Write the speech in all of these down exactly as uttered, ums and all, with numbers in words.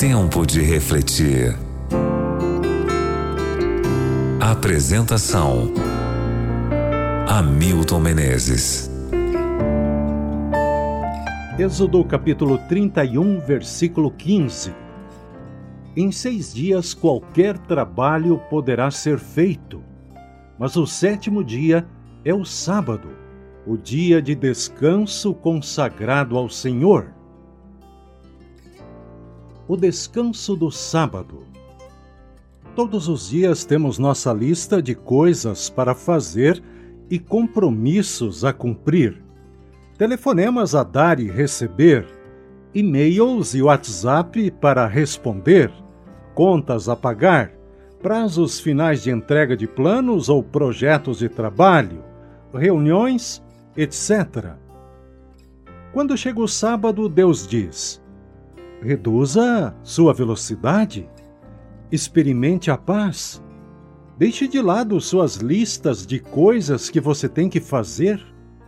Tempo de refletir. Apresentação: Hamilton Menezes. Êxodo capítulo trinta e um, versículo quinze. Em seis dias qualquer trabalho poderá ser feito, mas o sétimo dia é o sábado, o dia de descanso consagrado ao Senhor. O descanso do sábado. Todos os dias temos nossa lista de coisas para fazer e compromissos a cumprir. Telefonemas a dar e receber, e-mails e WhatsApp para responder, contas a pagar, prazos finais de entrega de planos ou projetos de trabalho, reuniões, etcétera. Quando chega o sábado, Deus diz: reduza sua velocidade, experimente a paz, deixe de lado suas listas de coisas que você tem que fazer.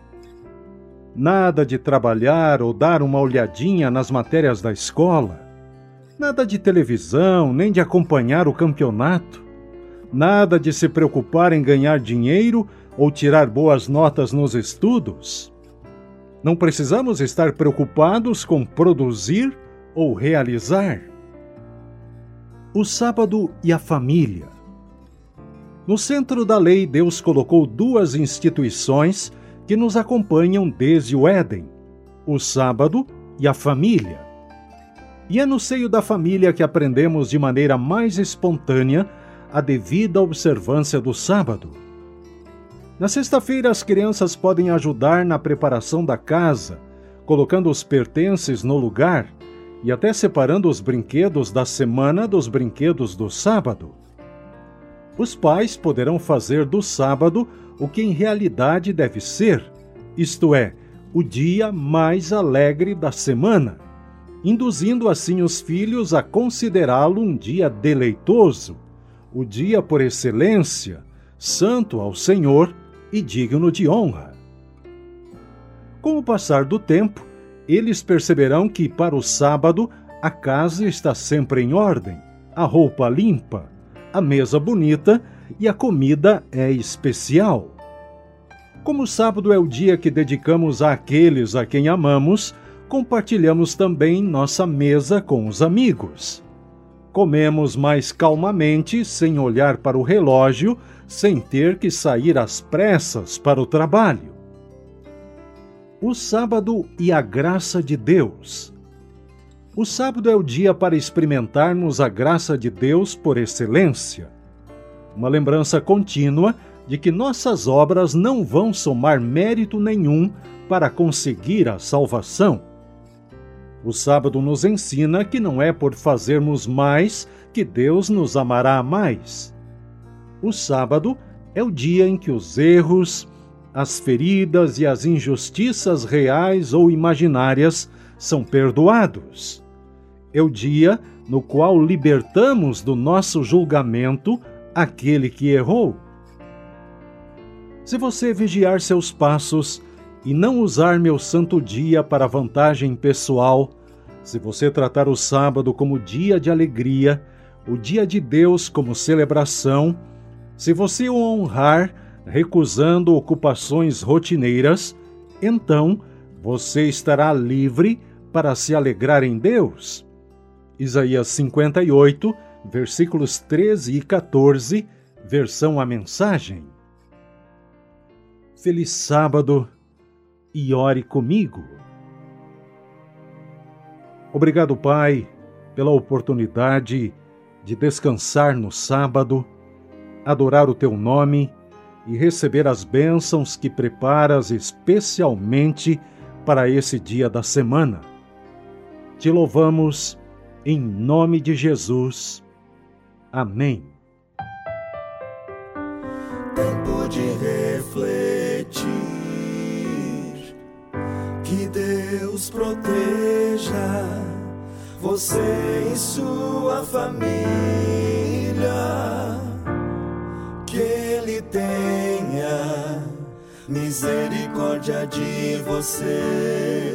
Nada de trabalhar ou dar uma olhadinha nas matérias da escola. Nada de televisão, nem de acompanhar o campeonato. Nada de se preocupar em ganhar dinheiro ou tirar boas notas nos estudos. Não precisamos estar preocupados com produzir ou realizar. O sábado e a família. No centro da lei, Deus colocou duas instituições que nos acompanham desde o Éden: o sábado e a família. E é no seio da família que aprendemos de maneira mais espontânea a devida observância do sábado. Na sexta-feira, as crianças podem ajudar na preparação da casa, colocando os pertences no lugar e até separando os brinquedos da semana dos brinquedos do sábado. Os pais poderão fazer do sábado o que em realidade deve ser, isto é, o dia mais alegre da semana, induzindo assim os filhos a considerá-lo um dia deleitoso, o dia por excelência, santo ao Senhor e digno de honra. Com o passar do tempo, eles perceberão que para o sábado a casa está sempre em ordem, a roupa limpa, a mesa bonita e a comida é especial. Como o sábado é o dia que dedicamos àqueles a quem amamos, compartilhamos também nossa mesa com os amigos. Comemos mais calmamente, sem olhar para o relógio, sem ter que sair às pressas para o trabalho. O sábado e a graça de Deus. O sábado é o dia para experimentarmos a graça de Deus por excelência. Uma lembrança contínua de que nossas obras não vão somar mérito nenhum para conseguir a salvação. O sábado nos ensina que não é por fazermos mais que Deus nos amará mais. O sábado é o dia em que os erros, as feridas e as injustiças reais ou imaginárias são perdoados. É o dia no qual libertamos do nosso julgamento aquele que errou. Se você vigiar seus passos e não usar meu santo dia para vantagem pessoal, se você tratar o sábado como dia de alegria, o dia de Deus como celebração, se você o honrar recusando ocupações rotineiras, então você estará livre para se alegrar em Deus. Isaías cinquenta e oito, versículos treze e quatorze, versão A Mensagem. Feliz sábado e ore comigo. Obrigado, Pai, pela oportunidade de descansar no sábado, adorar o Teu nome e receber as bênçãos que preparas especialmente para esse dia da semana. Te louvamos em nome de Jesus. Amém. Tempo de refletir, que Deus proteja você e sua família, que Ele tenha misericórdia de você.